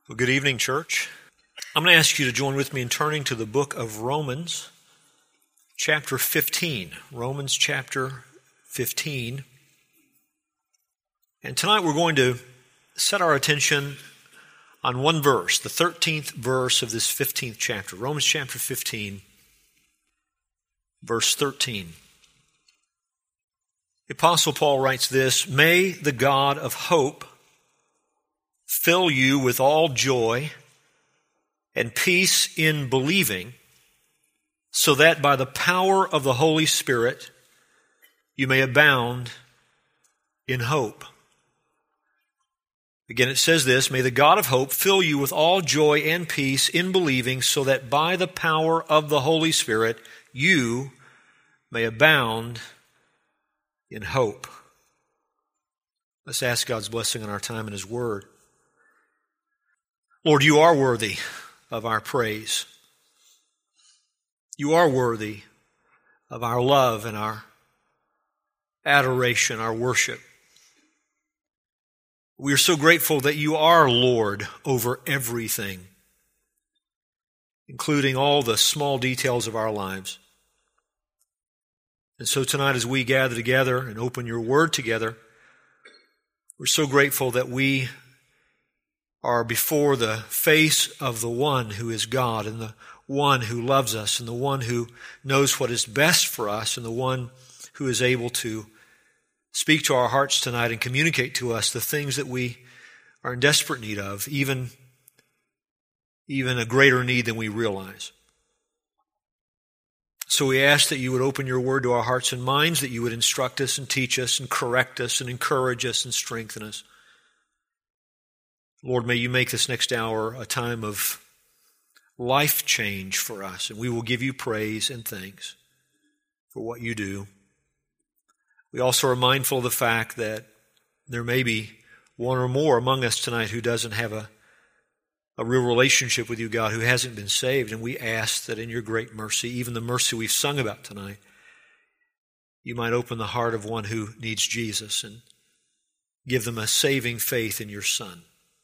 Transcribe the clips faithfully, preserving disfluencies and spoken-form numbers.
Well, good evening, church. I'm going to ask you to join with me in turning to the book of Romans, chapter fifteen. Romans chapter fifteen. And tonight we're going to set our attention on one verse, the thirteenth verse of this fifteenth chapter. Romans chapter fifteen, verse thirteen. The Apostle Paul writes this: "May the God of hope fill you with all joy and peace in believing, so that by the power of the Holy Spirit you may abound in hope." Again, it says this: "May the God of hope fill you with all joy and peace in believing, so that by the power of the Holy Spirit you may abound in hope." Let's ask God's blessing on our time in His Word. Lord, you are worthy of our praise. You are worthy of our love and our adoration, our worship. We are so grateful that you are Lord over everything, including all the small details of our lives. And so tonight, as we gather together and open your word together, we're so grateful that we are before the face of the one who is God, and the one who loves us, and the one who knows what is best for us, and the one who is able to speak to our hearts tonight and communicate to us the things that we are in desperate need of, even, even a greater need than we realize. So we ask that you would open your word to our hearts and minds, that you would instruct us and teach us and correct us and encourage us and strengthen us. Lord, may you make this next hour a time of life change for us, and we will give you praise and thanks for what you do. We also are mindful of the fact that there may be one or more among us tonight who doesn't have a, a real relationship with you, God, who hasn't been saved, and we ask that in your great mercy, even the mercy we've sung about tonight, you might open the heart of one who needs Jesus and give them a saving faith in your Son.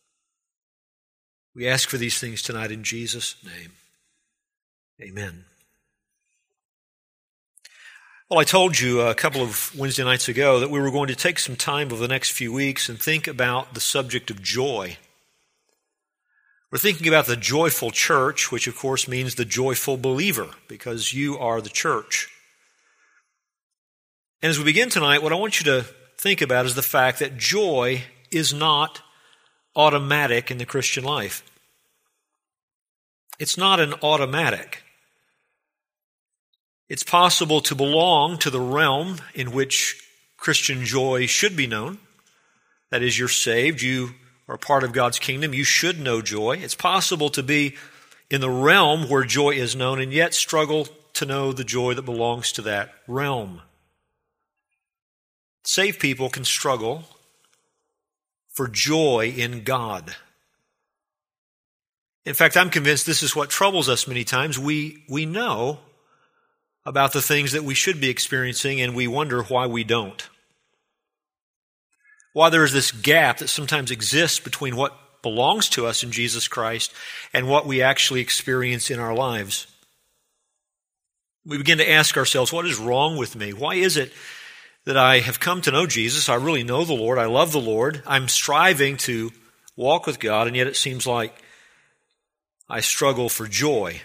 We ask for these things tonight in Jesus' name. Amen. Well, I told you a couple of Wednesday nights ago that we were going to take some time over the next few weeks and think about the subject of joy. We're thinking about the joyful church, which of course means the joyful believer, because you are the church. And as we begin tonight, what I want you to think about is the fact that joy is not automatic in the Christian life. It's not an automatic. It's possible to belong to the realm in which Christian joy should be known. That is, you're saved, you are part of God's kingdom, you should know joy. It's possible to be in the realm where joy is known and yet struggle to know the joy that belongs to that realm. Saved people can struggle for joy in God. In fact, I'm convinced this is what troubles us many times. We, we know about the things that we should be experiencing, and we wonder why we don't. Why there is this gap that sometimes exists between what belongs to us in Jesus Christ and what we actually experience in our lives. We begin to ask ourselves, what is wrong with me? Why is it that I have come to know Jesus? I really know the Lord. I love the Lord. I'm striving to walk with God, and yet it seems like I struggle for joy.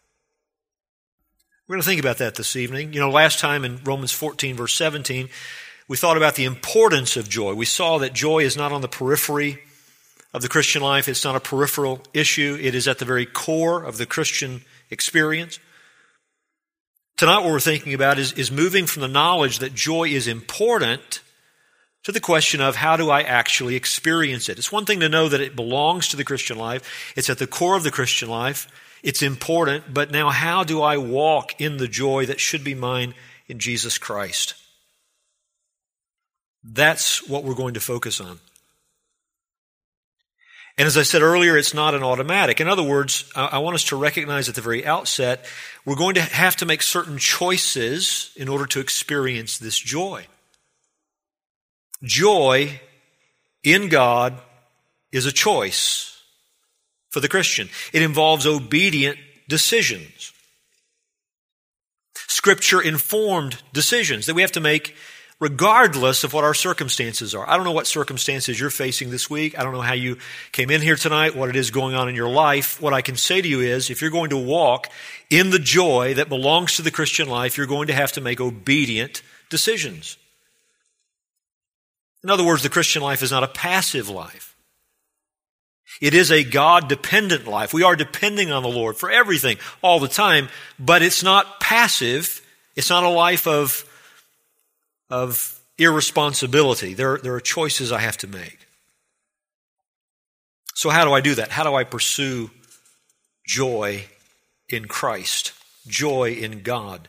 We're going to think about that this evening. You know, last time in Romans fourteen, verse seventeen, we thought about the importance of joy. We saw that joy is not on the periphery of the Christian life. It's not a peripheral issue. It is at the very core of the Christian experience. Tonight what we're thinking about is, is moving from the knowledge that joy is important to the question of how do I actually experience it. It's one thing to know that it belongs to the Christian life. It's at the core of the Christian life. It's important, but now how do I walk in the joy that should be mine in Jesus Christ? That's what we're going to focus on. And as I said earlier, it's not an automatic. In other words, I want us to recognize at the very outset, we're going to have to make certain choices in order to experience this joy. Joy in God is a choice. for the Christian. It involves obedient decisions. Scripture-informed decisions that we have to make regardless of what our circumstances are. I don't know what circumstances you're facing this week. I don't know how you came in here tonight, what it is going on in your life. What I can say to you is, if you're going to walk in the joy that belongs to the Christian life, you're going to have to make obedient decisions. In other words, the Christian life is not a passive life. It is a God-dependent life. We are depending on the Lord for everything all the time, but it's not passive. It's not a life of of irresponsibility. There, there are choices I have to make. So how do I do that? How do I pursue joy in Christ? Joy in God?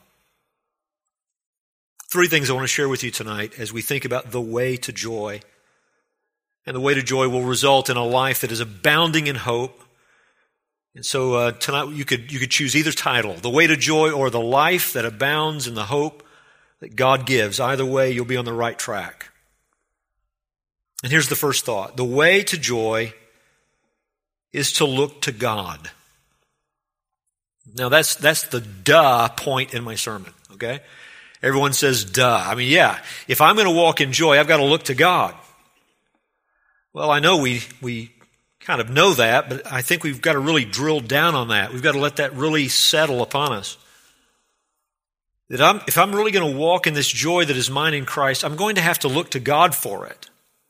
Three things I want to share with you tonight as we think about the way to joy. And the way to joy will result in a life that is abounding in hope. And so uh, tonight you could, you could choose either title, The Way to Joy or The Life That Abounds in the Hope that God gives. Either way, you'll be on the right track. And here's the first thought. The way to joy is to look to God. Now that's, that's the duh point in my sermon, okay? Everyone says duh. I mean, yeah, if I'm going to walk in joy, I've got to look to God. Well, I know we, we kind of know that, but I think we've got to really drill down on that. We've got to let that really settle upon us. That I'm, if I'm really going to walk in this joy that is mine in Christ, I'm going to have to look to God for it.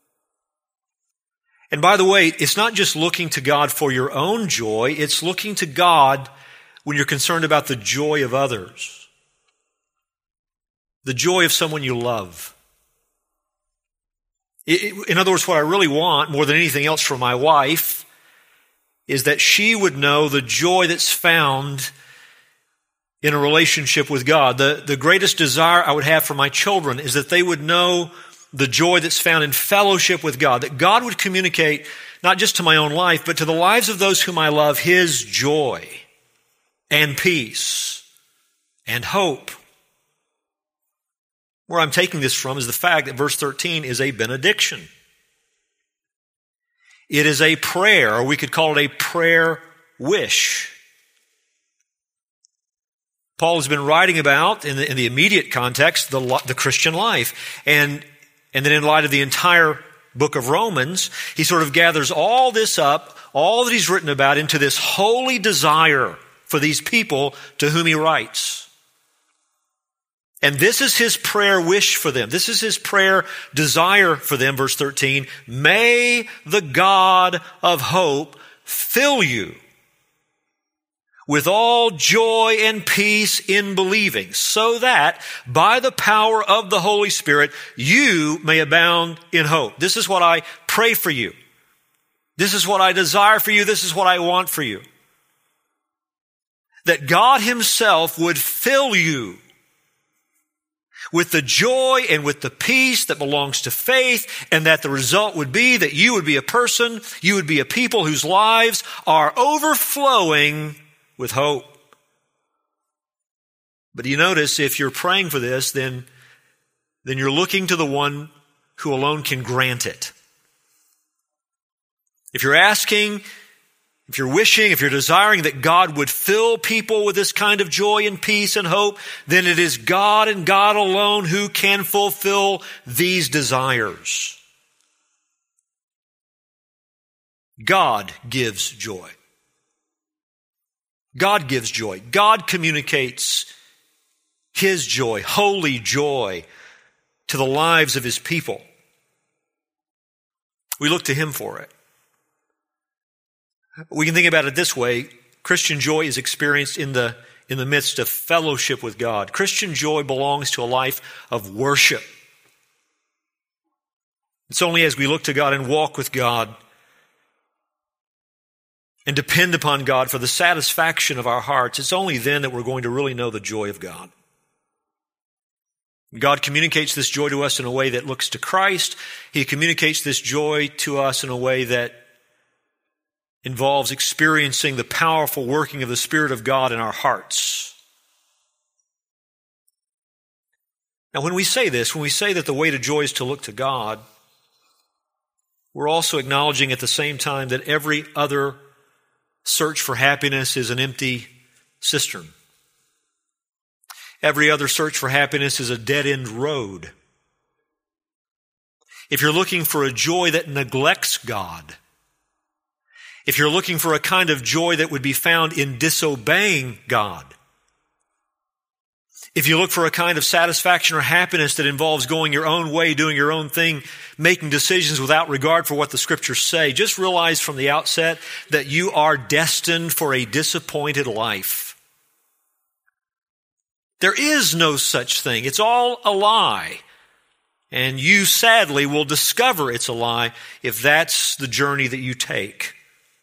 And by the way, it's not just looking to God for your own joy, it's looking to God when you're concerned about the joy of others. The joy of someone you love. In other words, what I really want more than anything else from my wife is that she would know the joy that's found in a relationship with God. The, the greatest desire I would have for my children is that they would know the joy that's found in fellowship with God. That God would communicate, not just to my own life, but to the lives of those whom I love, His joy and peace and hope. Where I'm taking this from is the fact that verse thirteen is a benediction. It is a prayer, or we could call it a prayer wish. Paul has been writing about, in the, in the immediate context, the, the Christian life. And, and then in light of the entire book of Romans, he sort of gathers all this up, all that he's written about, into this holy desire for these people to whom he writes. And this is his prayer wish for them. This is his prayer desire for them, verse thirteen. May the God of hope fill you with all joy and peace in believing, so that by the power of the Holy Spirit, you may abound in hope. This is what I pray for you. This is what I desire for you. This is what I want for you. That God Himself would fill you with the joy and with the peace that belongs to faith, and that the result would be that you would be a person, you would be a people whose lives are overflowing with hope. But you notice, if you're praying for this, then, then you're looking to the one who alone can grant it. If you're asking, if you're wishing, if you're desiring that God would fill people with this kind of joy and peace and hope, then it is God and God alone who can fulfill these desires. God gives joy. God gives joy. God communicates His joy, holy joy, to the lives of His people. We look to Him for it. We can think about it this way. Christian joy is experienced in the, in the midst of fellowship with God. Christian joy belongs to a life of worship. It's only as we look to God and walk with God and depend upon God for the satisfaction of our hearts, it's only then that we're going to really know the joy of God. God communicates this joy to us in a way that looks to Christ. He communicates this joy to us in a way that involves experiencing the powerful working of the Spirit of God in our hearts. Now, when we say this, when we say that the way to joy is to look to God, we're also acknowledging at the same time that every other search for happiness is an empty cistern. Every other search for happiness is a dead-end road. If you're looking for a joy that neglects God, if you're looking for a kind of joy that would be found in disobeying God, if you look for a kind of satisfaction or happiness that involves going your own way, doing your own thing, making decisions without regard for what the Scriptures say, just realize from the outset that you are destined for a disappointed life. There is no such thing. It's all a lie. And you sadly will discover it's a lie if that's the journey that you take.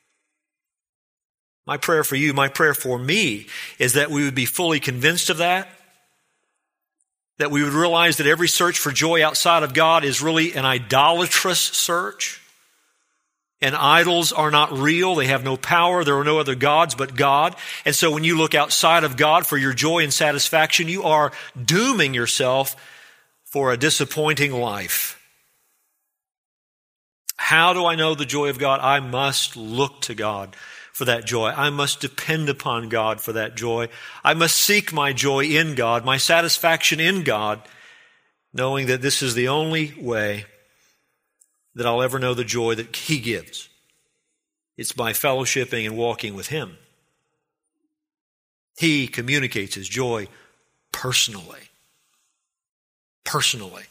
My prayer for you, my prayer for me, is that we would be fully convinced of that. That we would realize that every search for joy outside of God is really an idolatrous search. And idols are not real. They have no power. There are no other gods but God. And so when you look outside of God for your joy and satisfaction, you are dooming yourself for a disappointing life. How do I know the joy of God? I must look to God for that joy. I must depend upon God for that joy. I must seek my joy in God, my satisfaction in God, knowing that this is the only way that I'll ever know the joy that He gives. It's by fellowshipping and walking with Him. He communicates His joy personally. Personally.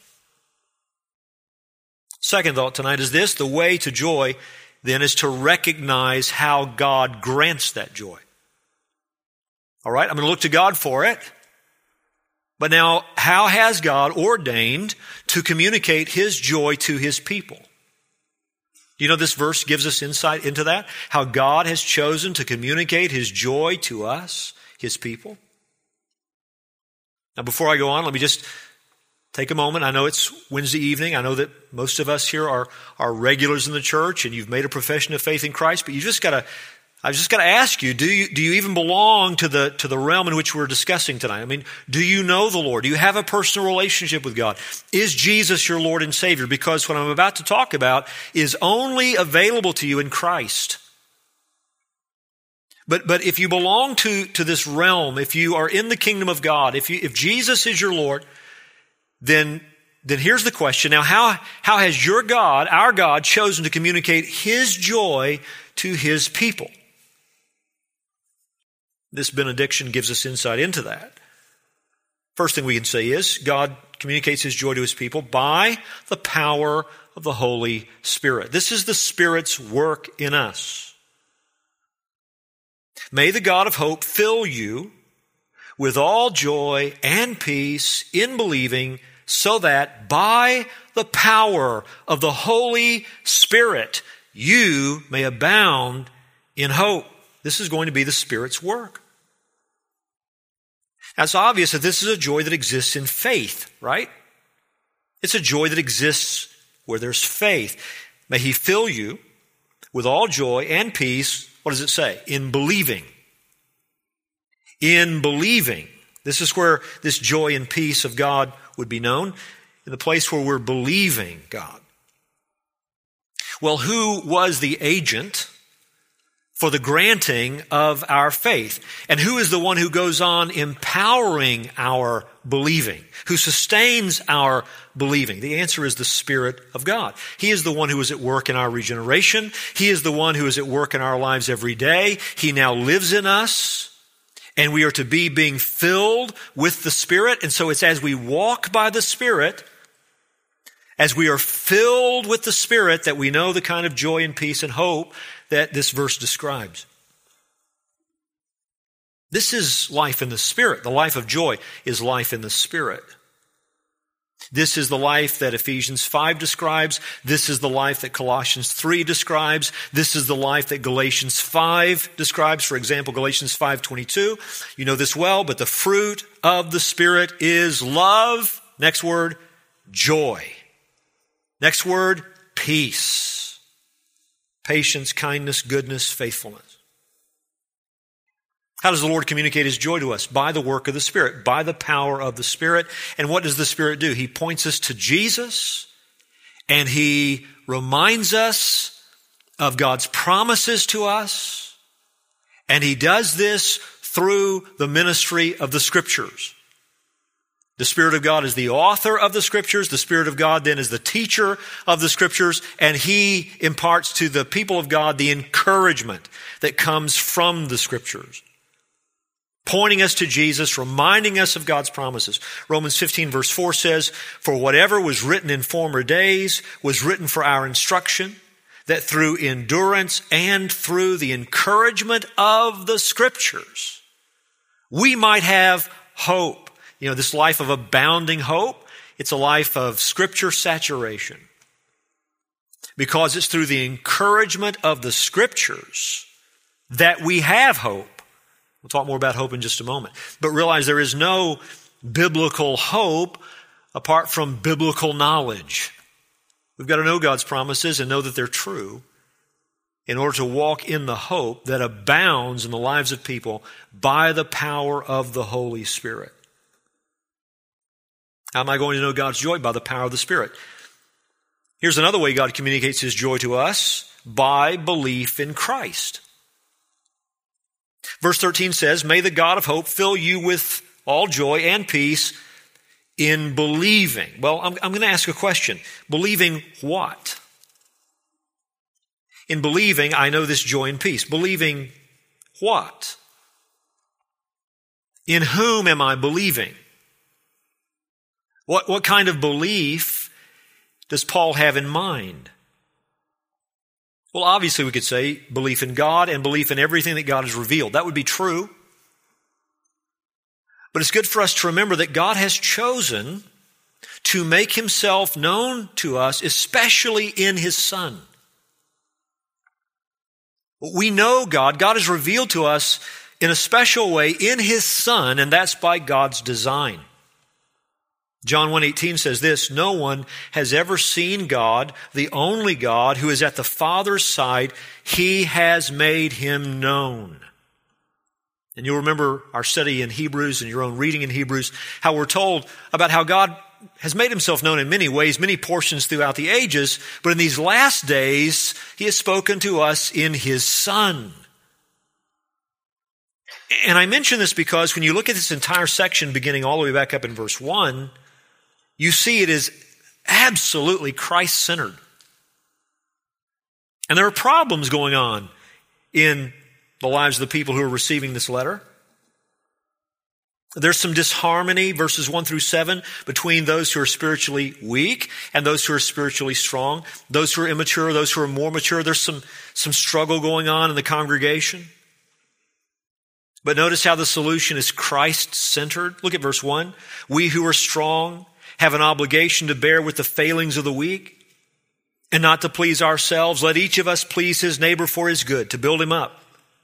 Second thought tonight is this: the way to joy then is to recognize how God grants that joy. All right, I'm going to look to God for it. But now, how has God ordained to communicate His joy to His people? Do you know this verse gives us insight into that? How God has chosen to communicate His joy to us, His people. Now, before I go on, let me just take a moment. I know it's Wednesday evening. I know that most of us here are, are regulars in the church and you've made a profession of faith in Christ, but you just got to, I've just got to ask you, do you, do you even belong to the, to the realm in which we're discussing tonight? I mean, do you know the Lord? Do you have a personal relationship with God? Is Jesus your Lord and Savior? Because what I'm about to talk about is only available to you in Christ. But, but if you belong to, to this realm, if you are in the kingdom of God, if you, if Jesus is your Lord, then, then here's the question. Now, how, how has your God, our God, chosen to communicate His joy to His people? This benediction gives us insight into that. First thing we can say is God communicates His joy to His people by the power of the Holy Spirit. This is the Spirit's work in us. May the God of hope fill you with all joy and peace in believing, so that by the power of the Holy Spirit you may abound in hope. This is going to be the Spirit's work. Now, it's obvious that this is a joy that exists in faith, right? It's a joy that exists where there's faith. May He fill you with all joy and peace. What does it say? In believing. In believing. This is where this joy and peace of God would be known, in the place where we're believing God. Well, who was the agent for the granting of our faith? And who is the one who goes on empowering our believing? Who sustains our believing? The answer is the Spirit of God. He is the one who is at work in our regeneration. He is the one who is at work in our lives every day. He now lives in us. And we are to be being filled with the Spirit. And so it's as we walk by the Spirit, as we are filled with the Spirit, that we know the kind of joy and peace and hope that this verse describes. This is life in the Spirit. The life of joy is life in the Spirit. This is the life that Ephesians five describes. This is the life that Colossians three describes. This is the life that Galatians five describes. For example, Galatians five twenty-two. You know this well, but the fruit of the Spirit is love. Next word, joy. Next word, peace. Patience, kindness, goodness, faithfulness. How does the Lord communicate His joy to us? By the work of the Spirit, by the power of the Spirit. And what does the Spirit do? He points us to Jesus, and He reminds us of God's promises to us. And he does this through the ministry of the Scriptures. The Spirit of God is the author of the Scriptures. The Spirit of God then is the teacher of the Scriptures. And he imparts to the people of God the encouragement that comes from the Scriptures, pointing us to Jesus, reminding us of God's promises. Romans fifteen verse four says, "For whatever was written in former days was written for our instruction, that through endurance and through the encouragement of the Scriptures, we might have hope." You know, this life of abounding hope, it's a life of Scripture saturation. Because it's through the encouragement of the Scriptures that we have hope. We'll talk more about hope in just a moment. But realize there is no biblical hope apart from biblical knowledge. We've got to know God's promises and know that they're true in order to walk in the hope that abounds in the lives of people by the power of the Holy Spirit. How am I going to know God's joy? By the power of the Spirit. Here's another way God communicates His joy to us: by belief in Christ. Verse thirteen says, "May the God of hope fill you with all joy and peace in believing." Well, I'm, I'm going to ask a question. Believing what? In believing, I know this joy and peace. Believing what? In whom am I believing? What, what kind of belief does Paul have in mind? Well, obviously we could say belief in God and belief in everything that God has revealed. That would be true. But it's good for us to remember that God has chosen to make Himself known to us, especially in His Son. We know God. God has revealed to us in a special way in His Son, and that's by God's design. John one eighteen says this, "No one has ever seen God, the only God who is at the Father's side. He has made Him known." And you'll remember our study in Hebrews and your own reading in Hebrews, how we're told about how God has made Himself known in many ways, many portions throughout the ages, but in these last days, He has spoken to us in His Son. And I mention this because when you look at this entire section beginning all the way back up in verse one, you see it is absolutely Christ-centered. And there are problems going on in the lives of the people who are receiving this letter. There's some disharmony, verses one through seven, between those who are spiritually weak and those who are spiritually strong, those who are immature, those who are more mature. There's some, some struggle going on in the congregation. But notice how the solution is Christ-centered. Look at verse one. "We who are strong have an obligation to bear with the failings of the weak and not to please ourselves. Let each of us please his neighbor for his good," to build him up.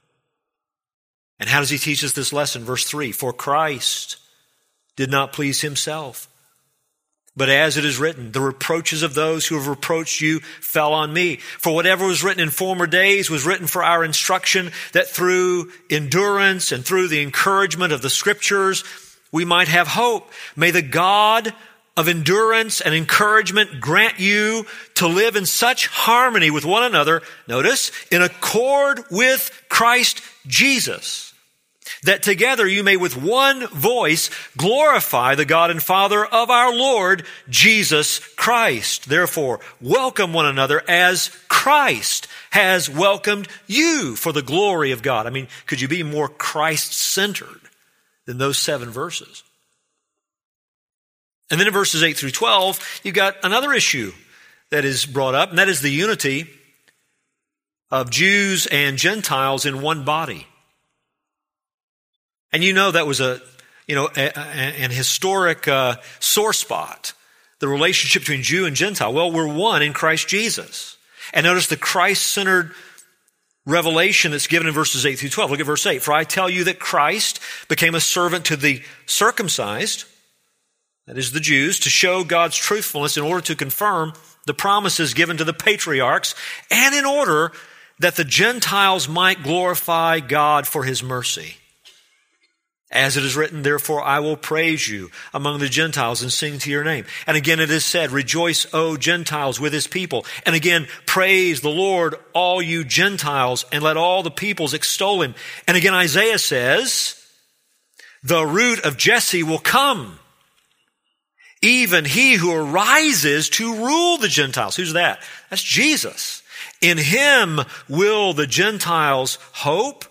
And how does he teach us this lesson? Verse three, "For Christ did not please Himself, but as it is written, the reproaches of those who have reproached you fell on me. For whatever was written in former days was written for our instruction, that through endurance and through the encouragement of the Scriptures, we might have hope. May the God of endurance and encouragement grant you to live in such harmony with one another," notice, "in accord with Christ Jesus, that together you may with one voice glorify the God and Father of our Lord Jesus Christ. Therefore, welcome one another as Christ has welcomed you for the glory of God." I mean, could you be more Christ-centered than those seven verses? And then in verses eight through twelve, you've got another issue that is brought up, and that is the unity of Jews and Gentiles in one body. And you know that was a, you know, a, a, an historic uh, sore spot, the relationship between Jew and Gentile. Well, we're one in Christ Jesus. And notice the Christ-centered revelation that's given in verses eight through twelve. Look at verse eight. "For I tell you that Christ became a servant to the circumcised," that is the Jews, "to show God's truthfulness in order to confirm the promises given to the patriarchs, and in order that the Gentiles might glorify God for His mercy." As it is written, therefore I will praise you among the Gentiles and sing to your name. And again it is said, rejoice, O Gentiles, with his people. And again, praise the Lord, all you Gentiles, and let all the peoples extol him. And again Isaiah says, the root of Jesse will come, even he who arises to rule the Gentiles. Who's that? That's Jesus. In him will the Gentiles hope.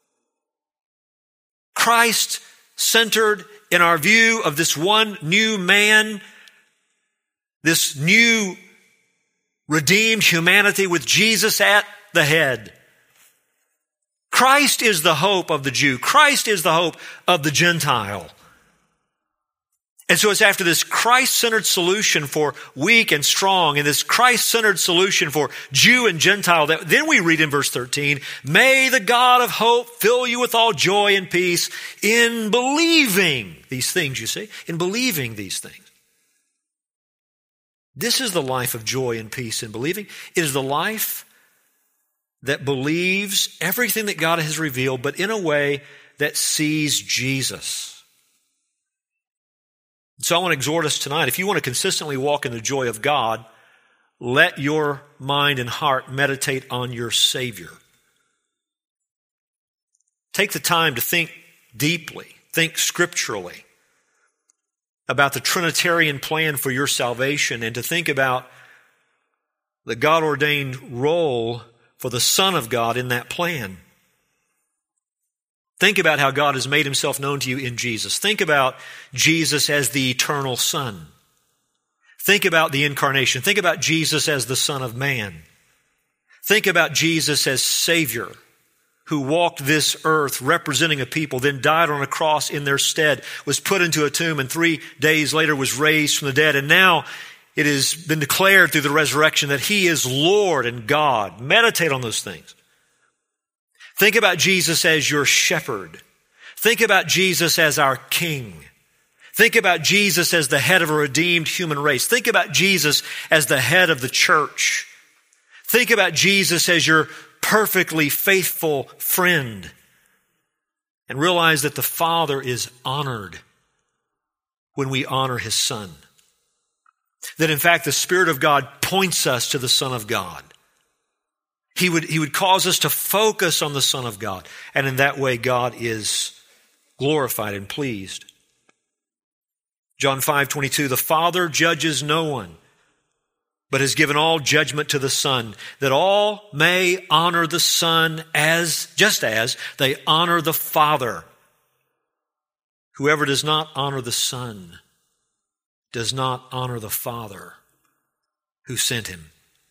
Christ centered in our view of this one new man, this new redeemed humanity with Jesus at the head. Christ is the hope of the Jew. Christ is the hope of the Gentile. And so it's after this Christ-centered solution for weak and strong and this Christ-centered solution for Jew and Gentile that then we read in verse thirteen, may the God of hope fill you with all joy and peace in believing these things, you see, in believing these things. This is the life of joy and peace in believing. It is the life that believes everything that God has revealed, but in a way that sees Jesus. So I want to exhort us tonight, if you want to consistently walk in the joy of God, let your mind and heart meditate on your Savior. Take the time to think deeply, think scripturally about the Trinitarian plan for your salvation and to think about the God-ordained role for the Son of God in that plan. Think about how God has made himself known to you in Jesus. Think about Jesus as the eternal Son. Think about the incarnation. Think about Jesus as the Son of Man. Think about Jesus as Savior who walked this earth representing a people, then died on a cross in their stead, was put into a tomb, and three days later was raised from the dead. And now it has been declared through the resurrection that he is Lord and God. Meditate on those things. Think about Jesus as your shepherd. Think about Jesus as our King. Think about Jesus as the head of a redeemed human race. Think about Jesus as the head of the church. Think about Jesus as your perfectly faithful friend. And realize that the Father is honored when we honor his Son. That in fact the Spirit of God points us to the Son of God. He would, he would cause us to focus on the Son of God. And in that way, God is glorified and pleased. John five twenty-two, the Father judges no one, but has given all judgment to the Son, that all may honor the Son as, just as they honor the Father. Whoever does not honor the Son does not honor the Father who sent him.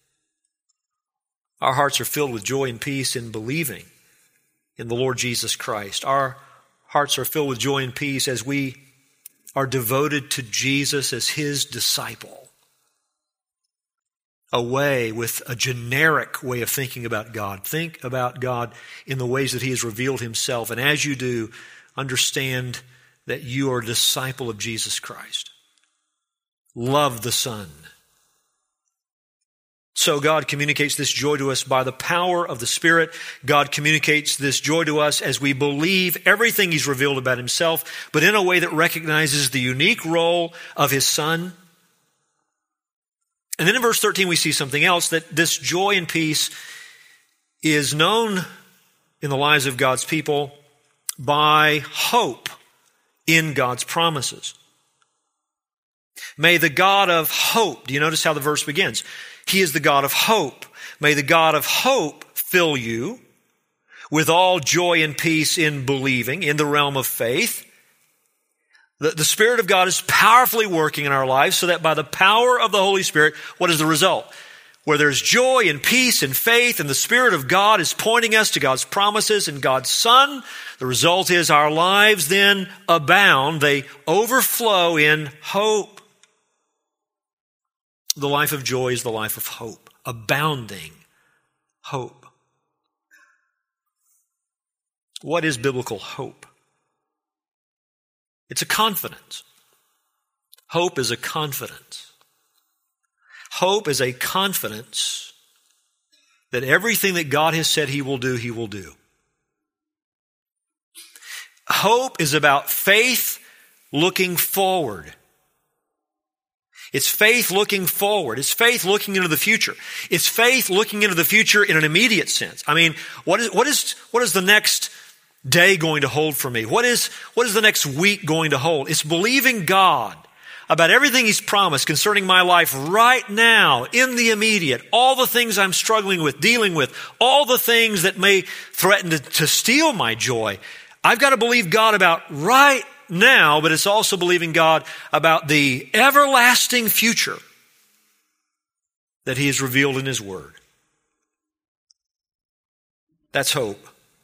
Our hearts are filled with joy and peace in believing in the Lord Jesus Christ. Our hearts are filled with joy and peace as we are devoted to Jesus as his disciple. A way with a generic way of thinking about God. Think about God in the ways that he has revealed himself. And as you do, understand that you are a disciple of Jesus Christ. Love the Son. So God communicates this joy to us by the power of the Spirit. God communicates this joy to us as we believe everything he's revealed about himself, but in a way that recognizes the unique role of his Son. And then in verse thirteen we see something else, that this joy and peace is known in the lives of God's people by hope in God's promises. May the God of hope, do you notice how the verse begins? He is the God of hope. May the God of hope fill you with all joy and peace in believing, in the realm of faith. The, the Spirit of God is powerfully working in our lives so that by the power of the Holy Spirit, what is the result? Where there's joy and peace and faith and the Spirit of God is pointing us to God's promises and God's Son, the result is our lives then abound. They overflow in hope. The life of joy is the life of hope, abounding hope. What is biblical hope? It's a confidence. Hope is a confidence. Hope is a confidence that everything that God has said he will do, he will do. hope is about faith looking forward. It's faith looking forward. It's faith looking into the future. It's faith looking into the future in an immediate sense. I mean, what is, what is, what is the next day going to hold for me? What is, what is the next week going to hold? It's believing God about everything He's promised concerning my life right now, in the immediate, all the things I'm struggling with, dealing with, all the things that may threaten to, to steal my joy. I've got to believe God about right now, but it's also believing God about the everlasting future that He has revealed in His Word. That's hope.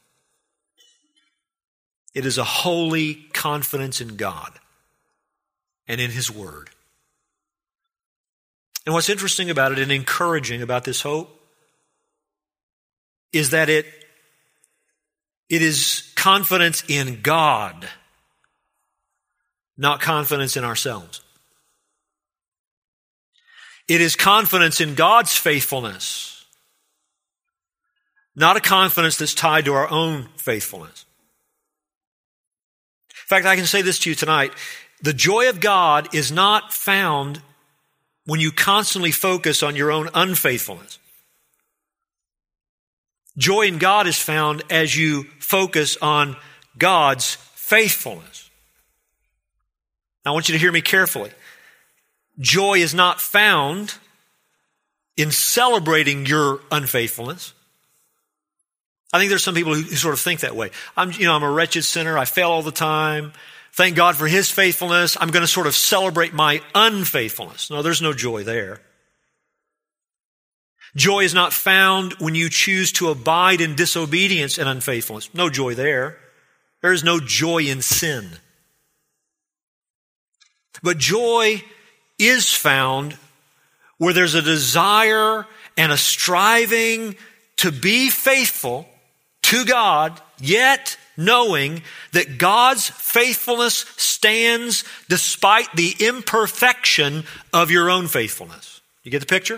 It is a holy confidence in God and in His Word. And what's interesting about it and encouraging about this hope is that it, it is confidence in God, not confidence in ourselves. It is confidence in God's faithfulness, not a confidence that's tied to our own faithfulness. In fact, I can say this to you tonight. The joy of God is not found when you constantly focus on your own unfaithfulness. Joy in God is found as you focus on God's faithfulness. Now, I want you to hear me carefully. Joy is not found in celebrating your unfaithfulness. I think there's some people who, who sort of think that way. I'm, you know, I'm a wretched sinner. I fail all the time. Thank God for His faithfulness. I'm going to sort of celebrate my unfaithfulness. No, there's no joy there. Joy is not found when you choose to abide in disobedience and unfaithfulness. No joy there. There is no joy in sin. But joy is found where there's a desire and a striving to be faithful to God, yet knowing that God's faithfulness stands despite the imperfection of your own faithfulness. You get the picture?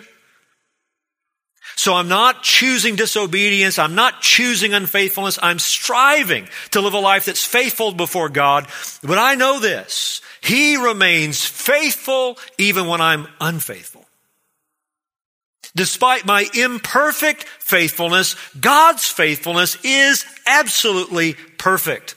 So I'm not choosing disobedience. I'm not choosing unfaithfulness. I'm striving to live a life that's faithful before God. But I know this. He remains faithful even when I'm unfaithful. Despite my imperfect faithfulness, God's faithfulness is absolutely perfect.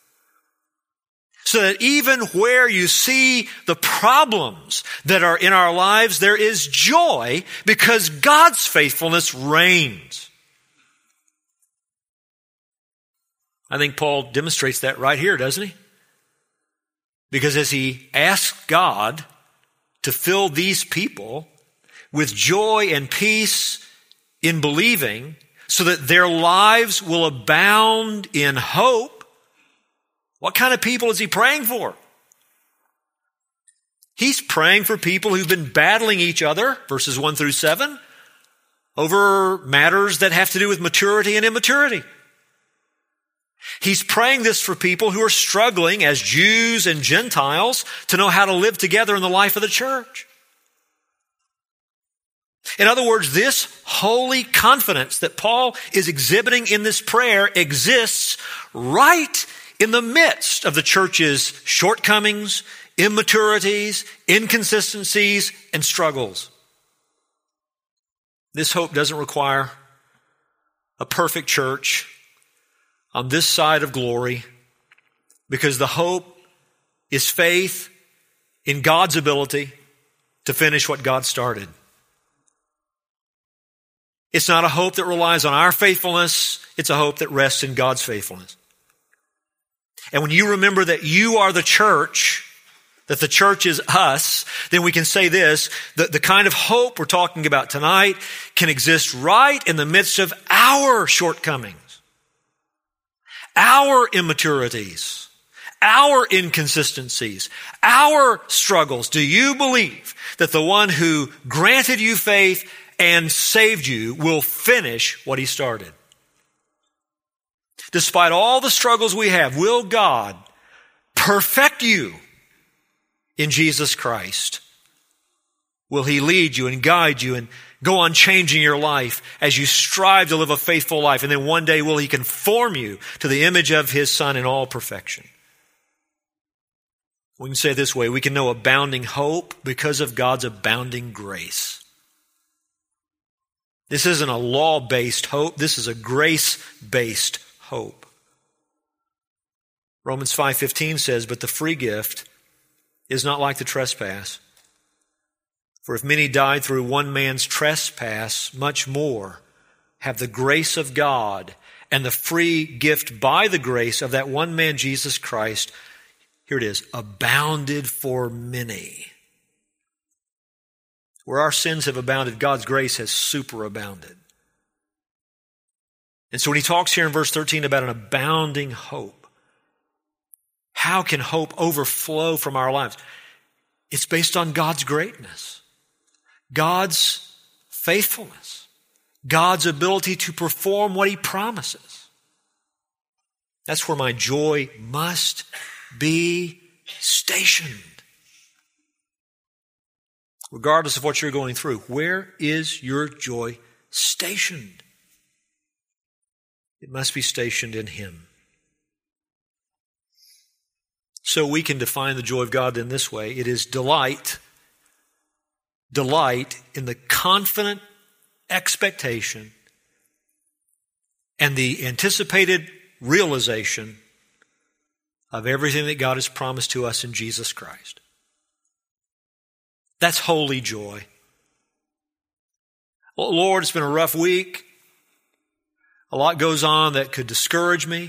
So that even where you see the problems that are in our lives, there is joy because God's faithfulness reigns. I think Paul demonstrates that right here, doesn't he? Because as he asks God to fill these people with joy and peace in believing so that their lives will abound in hope, what kind of people is he praying for? He's praying for people who've been battling each other, verses one through seven, over matters that have to do with maturity and immaturity. He's praying this for people who are struggling as Jews and Gentiles to know how to live together in the life of the church. In other words, this holy confidence that Paul is exhibiting in this prayer exists right in the midst of the church's shortcomings, immaturities, inconsistencies, and struggles. This hope doesn't require a perfect church on this side of glory, because the hope is faith in God's ability to finish what God started. It's not a hope that relies on our faithfulness. It's a hope that rests in God's faithfulness. And when you remember that you are the church, that the church is us, then we can say this, that the kind of hope we're talking about tonight can exist right in the midst of our shortcomings, our immaturities, our inconsistencies, our struggles. Do you believe that the one who granted you faith and saved you will finish what He started? Despite all the struggles we have, will God perfect you in Jesus Christ? Will He lead you and guide you and go on changing your life as you strive to live a faithful life. And then one day will He conform you to the image of His Son in all perfection. We can say it this way: we can know abounding hope because of God's abounding grace. This isn't a law-based hope. This is a grace-based hope. Romans five fifteen says, "But the free gift is not like the trespass. For if many died through one man's trespass, much more have the grace of God and the free gift by the grace of that one man, Jesus Christ," here it is, "abounded for many." Where our sins have abounded, God's grace has superabounded. And so when he talks here in verse thirteen about an abounding hope, how can hope overflow from our lives? It's based on God's greatness, God's faithfulness, God's ability to perform what He promises. That's where my joy must be stationed. Regardless of what you're going through, where is your joy stationed? It must be stationed in Him. So we can define the joy of God in this way. It is delight, delight in the confident expectation and the anticipated realization of everything that God has promised to us in Jesus Christ. That's holy joy. Well, Lord, it's been a rough week. A lot goes on that could discourage me,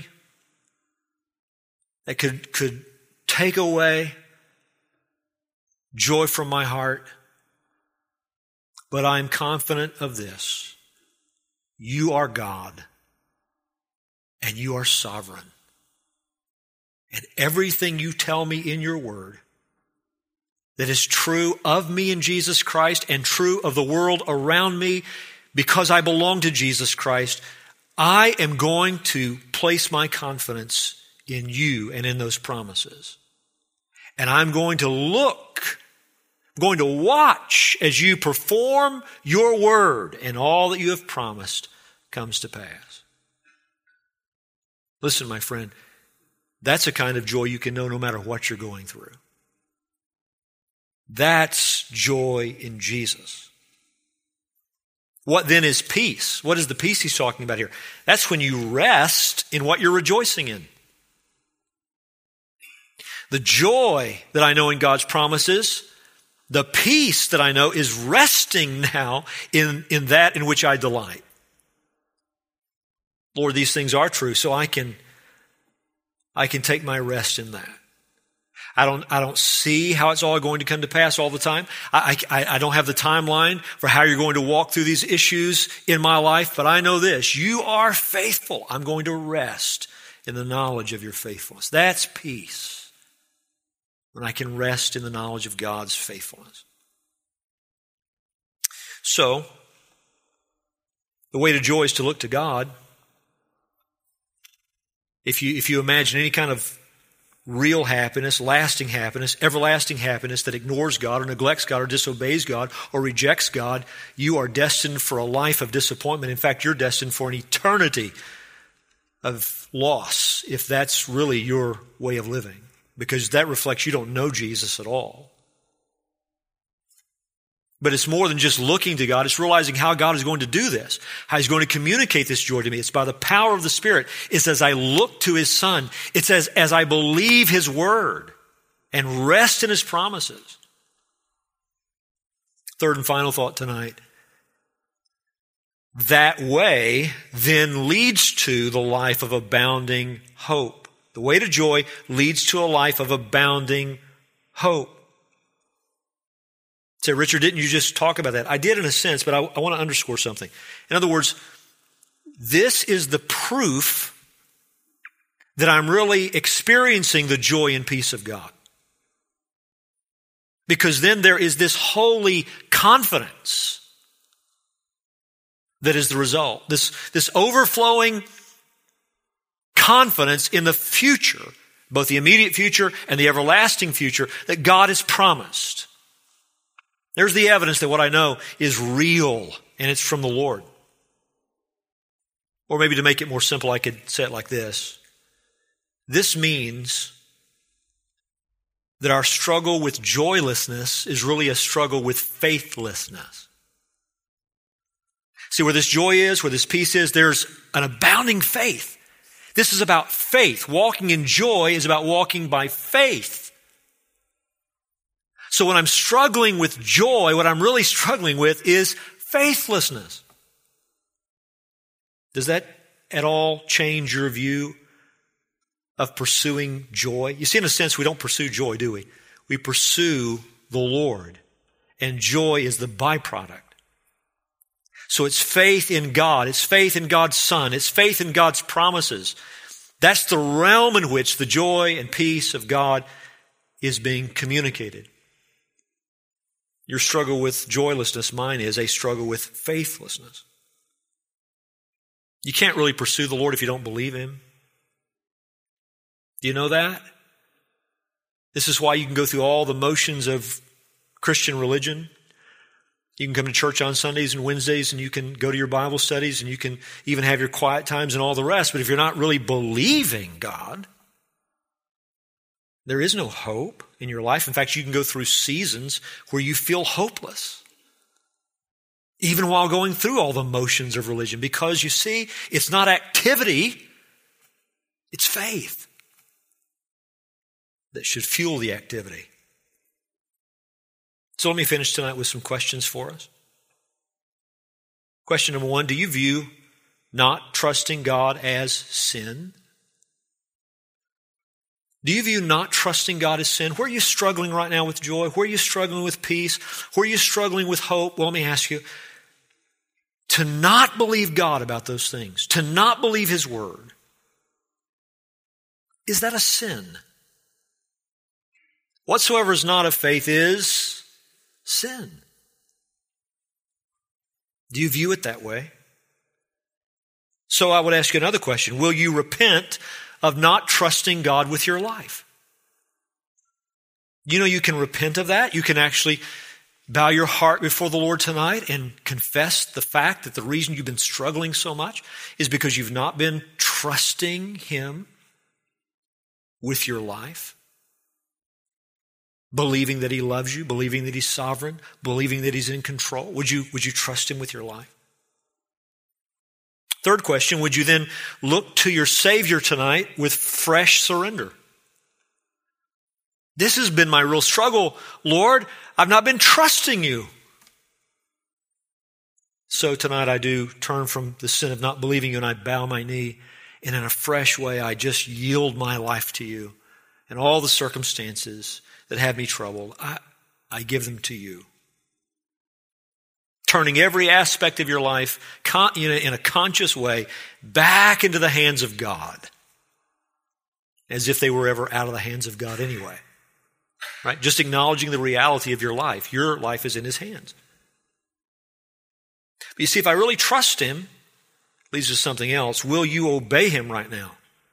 that could, could take away joy from my heart. But I'm confident of this: you are God, and you are sovereign. And everything you tell me in your word that is true of me in Jesus Christ and true of the world around me, because I belong to Jesus Christ, I am going to place my confidence in you and in those promises. And I'm going to look, I'm going to watch as you perform your word and all that you have promised comes to pass. Listen, my friend, that's a kind of joy you can know no matter what you're going through. That's joy in Jesus. What then is peace? What is the peace he's talking about here? That's when you rest in what you're rejoicing in. The joy that I know in God's promises, the peace that I know is resting now in, in that in which I delight. Lord, these things are true, so I can, I can take my rest in that. I don't, I don't see how it's all going to come to pass all the time. I, I, I don't have the timeline for how you're going to walk through these issues in my life, but I know this: you are faithful. I'm going to rest in the knowledge of your faithfulness. That's peace, when I can rest in the knowledge of God's faithfulness. So, the way to joy is to look to God. If you, if you imagine any kind of real happiness, lasting happiness, everlasting happiness that ignores God or neglects God or disobeys God or rejects God, you are destined for a life of disappointment. In fact, you're destined for an eternity of loss if that's really your way of living, because that reflects you don't know Jesus at all. But it's more than just looking to God. It's realizing how God is going to do this, how He's going to communicate this joy to me. It's by the power of the Spirit. It's as I look to His Son. It's as, as I believe His Word and rest in His promises. Third and final thought tonight. That way then leads to the life of abounding hope. The way to joy leads to a life of abounding hope. Say, Richard, didn't you just talk about that? I did in a sense, but I, I want to underscore something. In other words, this is the proof that I'm really experiencing the joy and peace of God. Because then there is this holy confidence that is the result. This, this overflowing confidence in the future, both the immediate future and the everlasting future, that God has promised. There's the evidence that what I know is real. and it's from the Lord. Or maybe to make it more simple, I could say it like this. This means that our struggle with joylessness is really a struggle with faithlessness. See, where this joy is, where this peace is, there's an abounding faith. This is about faith. Walking in joy is about walking by faith. So when I'm struggling with joy, what I'm really struggling with is faithlessness. Does that at all change your view of pursuing joy? You see, in a sense, we don't pursue joy, do we? We pursue the Lord, and joy is the byproduct. So it's faith in God. It's faith in God's Son. It's faith in God's promises. That's the realm in which the joy and peace of God is being communicated. Your struggle with joylessness, mine is a struggle with faithlessness. You can't really pursue the Lord if you don't believe Him. Do you know that? This is why you can go through all the motions of Christian religion. You can come to church on Sundays and Wednesdays, and you can go to your Bible studies, and you can even have your quiet times and all the rest. But if you're not really believing God, there is no hope in your life. In fact, you can go through seasons where you feel hopeless, even while going through all the motions of religion, because you see, it's not activity, it's faith that should fuel the activity. So let me finish tonight with some questions for us. Question number one, do you view not trusting God as sin? Do you view not trusting God as sin? Where are you struggling right now with joy? Where are you struggling with peace? Where are you struggling with hope? Well, let me ask you, to not believe God about those things, to not believe His Word, is that a sin? Whatsoever is not of faith is sin. Do you view it that way? So I would ask you another question. Will you repent of not trusting God with your life? You know, you can repent of that. You can actually bow your heart before the Lord tonight and confess the fact that the reason you've been struggling so much is because you've not been trusting Him with your life. Believing that He loves you, believing that He's sovereign, believing that He's in control. Would you, would you trust Him with your life? Third question, would you then look to your Savior tonight with fresh surrender? This has been my real struggle. Lord, I've not been trusting You. So tonight I do turn from the sin of not believing You, and I bow my knee, and in a fresh way I just yield my life to You. And all the circumstances that have me troubled, I, I give them to You. Turning every aspect of your life con, you know, in a conscious way back into the hands of God, as if they were ever out of the hands of God anyway. Right? Just acknowledging the reality of your life. Your life is in His hands. But you see, if I really trust Him, leads to something else. Will you obey Him right now?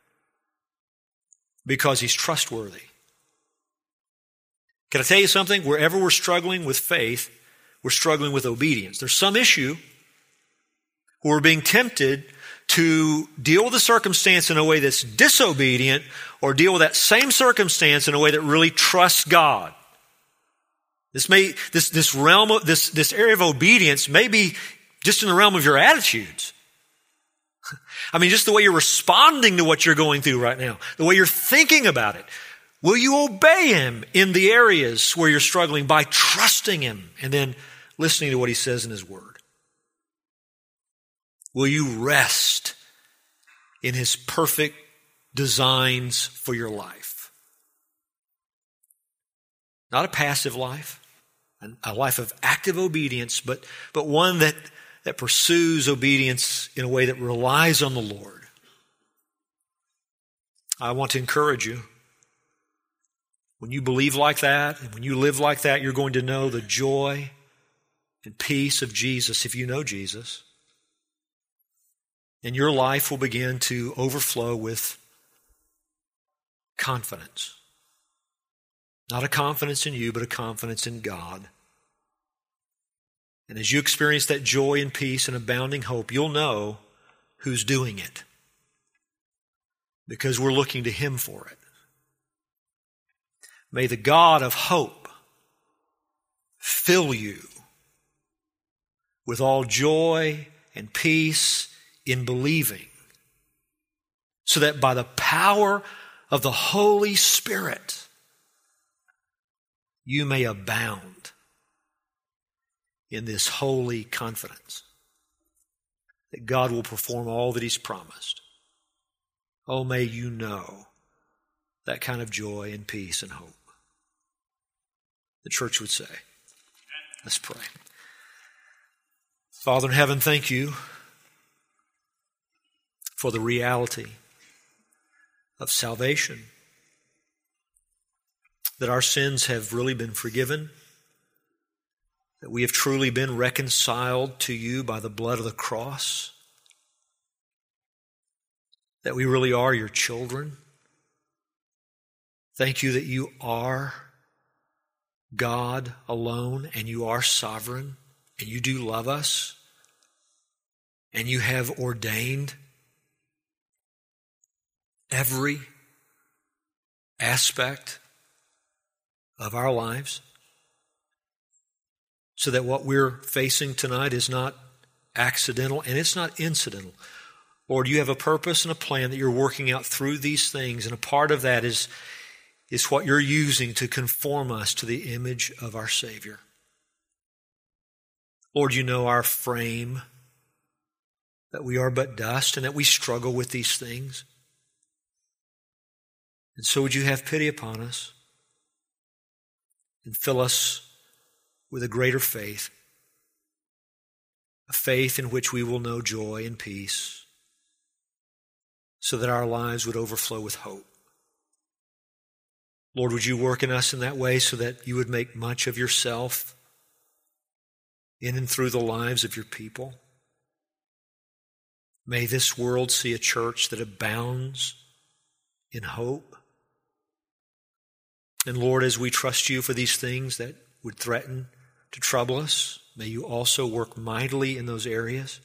Because He's trustworthy. Can I tell you something? Wherever we're struggling with faith, we're struggling with obedience. There's some issue where we're being tempted to deal with the circumstance in a way that's disobedient, or deal with that same circumstance in a way that really trusts God. This may, this, this realm of, this, this area of obedience may be just in the realm of your attitudes. I mean, just the way you're responding to what you're going through right now, the way you're thinking about it. Will you obey Him in the areas where you're struggling by trusting Him and then listening to what He says in His Word? Will you rest in His perfect designs for your life? Not a passive life, a life of active obedience, but, but one that, that pursues obedience in a way that relies on the Lord. I want to encourage you. When you believe like that, and when you live like that, you're going to know the joy and peace of Jesus if you know Jesus. And your life will begin to overflow with confidence. Not a confidence in you, but a confidence in God. And as you experience that joy and peace and abounding hope, you'll know who's doing it, because we're looking to Him for it. May the God of hope fill you with all joy and peace in believing, so that by the power of the Holy Spirit, you may abound in this holy confidence that God will perform all that He's promised. Oh, may you know that kind of joy and peace and hope. The church would say. Let's pray. Father in heaven, thank you for the reality of salvation, that our sins have really been forgiven, that we have truly been reconciled to you by the blood of the cross, that we really are your children. Thank you that you are God alone, and you are sovereign, and you do love us, and you have ordained every aspect of our lives, so that what we're facing tonight is not accidental and it's not incidental. Lord, you have a purpose and a plan that you're working out through these things, and a part of that is, is what you're using to conform us to the image of our Savior. Lord, you know our frame, that we are but dust and that we struggle with these things. And so would you have pity upon us and fill us with a greater faith, a faith in which we will know joy and peace, so that our lives would overflow with hope. Lord, would you work in us in that way so that you would make much of yourself in and through the lives of your people? May this world see a church that abounds in hope. And Lord, as we trust you for these things that would threaten to trouble us, may you also work mightily in those areas,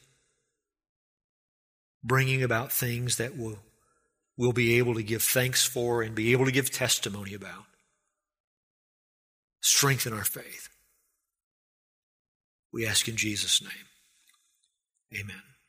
bringing about things that will we'll be able to give thanks for and be able to give testimony about. Strengthen our faith. We ask in Jesus' name. Amen.